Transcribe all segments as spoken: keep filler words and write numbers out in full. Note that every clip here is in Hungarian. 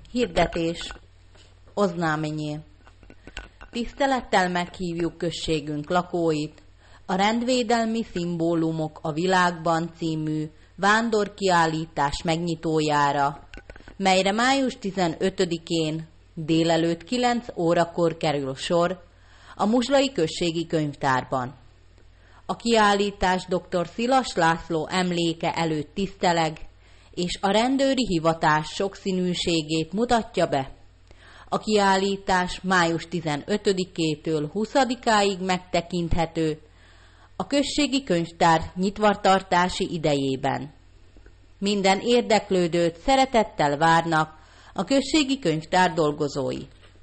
Hirdetés. Oznámenie. Tisztelettel meghívjuk községünk lakóit a Rendvédelmi Szimbólumok a világban című vándorkiállítás megnyitójára, melyre május tizenötödikén délelőtt kilenc órakor kerül sor a Muzslai Községi Könyvtárban. A kiállítás dr. Szilas László emléke előtt tiszteleg, és a rendőri hivatás sokszínűségét mutatja be. A kiállítás május tizenötödikétől huszadikáig megtekinthető a községi könyvtár nyitvatartási idejében. Minden érdeklődőt szeretettel várnak a községi könyvtár dolgozói.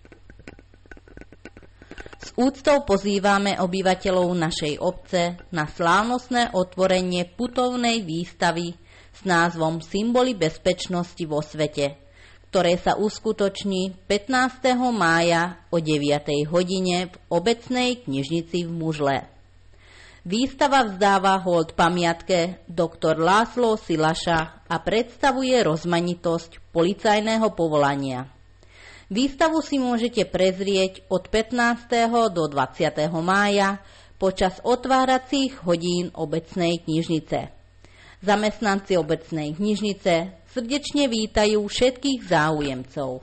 S úctou pozýváme obyvateľov našej obce na slávnostné otvorenie putovnej výstavy s názvom Symboly bezpečnosti vo svete, ktoré sa uskutoční pätnásteho mája o deviatej hodine v obecnej knižnici v Mužle. Výstava vzdáva hold pamiatke doktor László Szilaša a predstavuje rozmanitosť policajného povolania. Výstavu si môžete prezrieť od pätnásteho do dvadsiateho mája počas otváracích hodín obecnej knižnice. Zamestnanci obecnej knižnice srdečne vítajú všetkých záujemcov.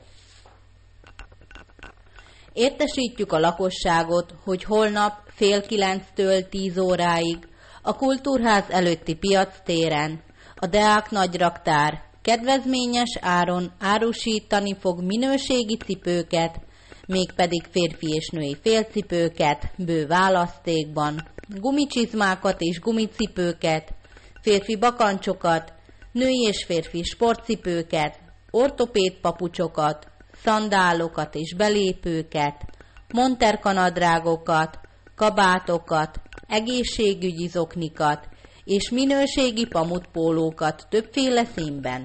Értesítjük a lakosságot, hogy holnap fél kilenctől tíz óráig a Kultúrház előtti piactéren a Deák Nagyraktár kedvezményes áron árusítani fog minőségi cipőket, mégpedig férfi és női félcipőket, bő választékban, gumicsizmákat és gumicipőket, férfi bakancsokat, női és férfi sportcipőket, ortopéd papucsokat, szandálokat és belépőket, monterkanadrágokat, kabátokat, egészségügyi zoknikat és minőségi pamutpólókat többféle színben.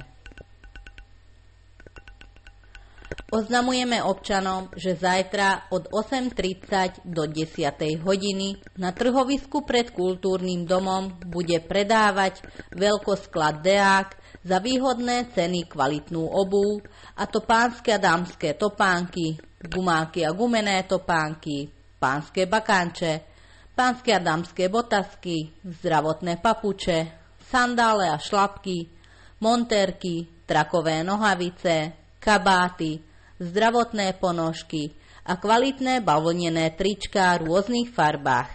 Oznamujeme občanom, že zajtra od osem tridsať do desiatej hodiny na trhovisku pred kultúrnym domom bude predávať veľkosklad Deák za výhodné ceny kvalitnú obuv, a to pánske a dámske topánky, gumáky a gumené topánky, pánske bakanče, pánske a dámske botasky, zdravotné papuče, sandále a šlapky, monterky, trakové nohavice, kabáty, zdravotné ponožky a kvalitné bavlnené tričká v rôznych farbách.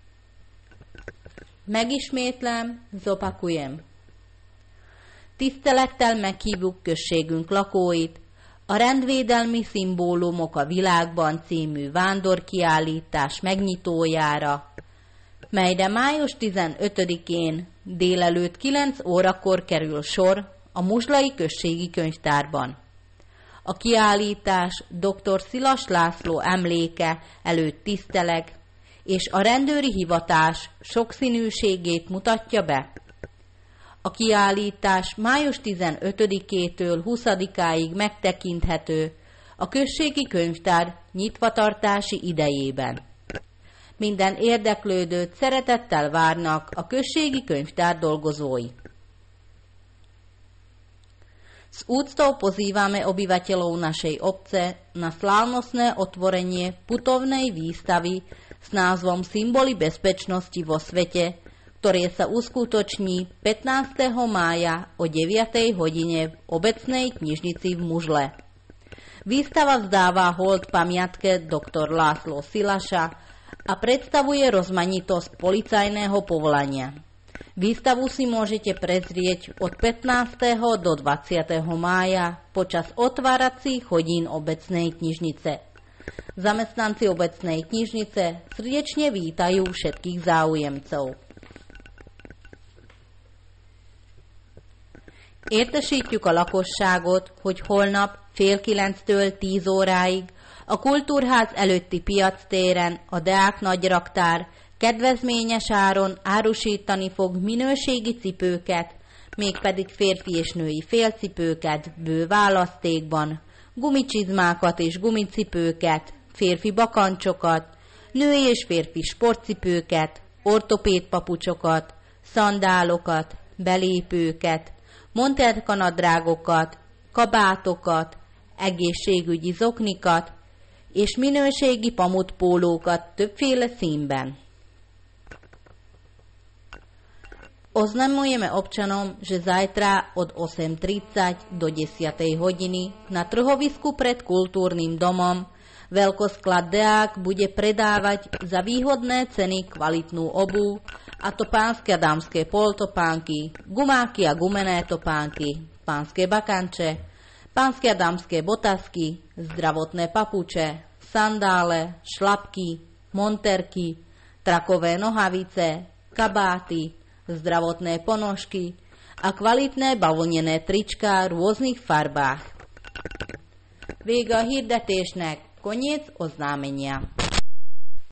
Megismétlem, zopakujem. Tisztelettel meghívjuk községünk lakóit a Rendvédelmi Szimbólumok a világban című vándorkiállítás megnyitójára, melyre május tizenötödikén délelőtt kilenc órakor kerül sor a Muzslai Községi Könyvtárban. A kiállítás dr. Szilas László emléke előtt tiszteleg, és a rendőri hivatás sokszínűségét mutatja be. A kiállítás május tizenötödikétől huszadikáig megtekinthető a községi könyvtár nyitvatartási idejében. Minden érdeklődőt szeretettel várnak a községi könyvtár dolgozói. S úctou pozýváme obyvateľov našej obce na slávnostné otvorenie putovnej výstavy s názvom Symboly bezpečnosti vo svete, ktoré sa uskutoční pätnásteho mája o deviatej hodine v obecnej knižnici v Mužle. Výstava vzdáva hold pamiatke doktor László Szilaša a predstavuje rozmanitosť policajného povolania. Výstavu si môžete prezrieť od pätnásteho do dvadsiateho mája počas otváracích hodín obecnej knižnice. Zamestnanci obecnej knižnice srdečne vítajú všetkých záujemcov. Értesítjük a lakosságot, hogy holnap fél kilenctől tíz óráig a Kultúrház előtti piactéren a Deák Nagyraktár kedvezményes áron árusítani fog minőségi cipőket, mégpedig férfi és női félcipőket bő választékban, gumicsizmákat és gumicipőket, férfi bakancsokat, női és férfi sportcipőket, ortopéd papucsokat, szandálokat, belépőket, monterkanadrágokat, kabátokat, egészségügyi zoknikat és minőségi pamutpólókat többféle színben. Oznamujeme občanom, že zajtra od osem tridsať do desať hodiny na trhovisku pred kultúrnym domom veľkosklad Deák bude predávať za výhodné ceny kvalitnú obuv, a to pánske a dámske poltopánky, gumáky a gumené topánky, pánske bakanče, pánske a dámske botasky, zdravotné papuče, sandále, šlapky, monterky, trakové nohavice, kabáty, zdravotné ponožky a kvalitné bavlnené tričká v rôznych farbách. Vége a hirdetésnek, koniec oznámenia.